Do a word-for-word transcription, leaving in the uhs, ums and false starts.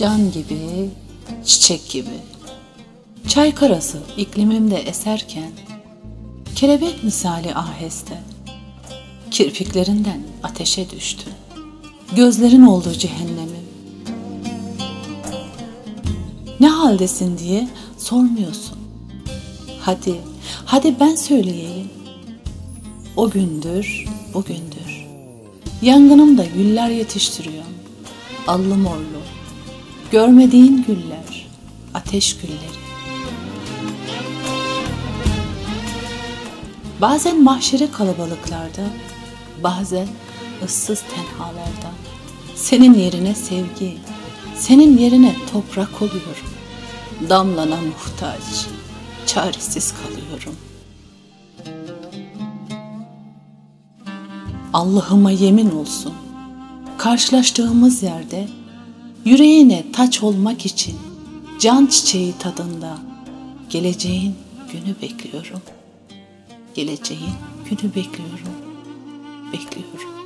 Can gibi, çiçek gibi. Çay karası iklimimde eserken, kelebek misali aheste, kirpiklerinden ateşe düştü. Gözlerin oldu cehennemim. Ne haldesin diye sormuyorsun. Hadi, hadi ben söyleyeyim. O gündür, bugündür. Yangınımda güller yetiştiriyorum. Allı morlu. Görmediğin güller, ateş gülleri. Bazen mahşeri kalabalıklarda, bazen ıssız tenhalarda. Senin yerine sevgi, senin yerine toprak oluyorum. Damlana muhtaç, çaresiz kalıyorum. Allah'ıma yemin olsun, karşılaştığımız yerde yüreğine taç olmak için can çiçeği tadında geleceğin günü bekliyorum. Geleceğin günü bekliyorum, bekliyorum.